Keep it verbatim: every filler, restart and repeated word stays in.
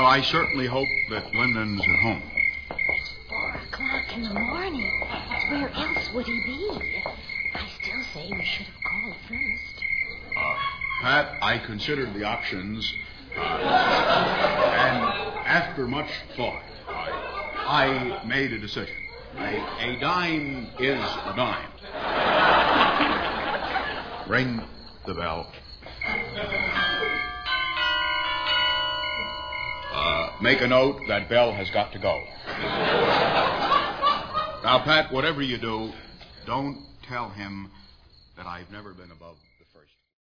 Well, I certainly hope that Lyndon's at home. Four o'clock in the morning. Where else would he be? I still say we should have called first. Uh, Pat, I considered the options, uh, and after much thought, I, I made a decision. A, a dime is a dime. Ring the bell. Uh, make a note, that bell has got to go. Now, Pat, whatever you do, don't tell him that I've never been above...